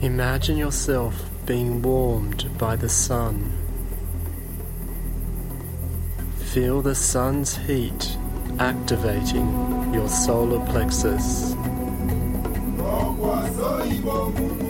Imagine yourself being warmed by the sun. Feel the sun's heat activating your solar plexus.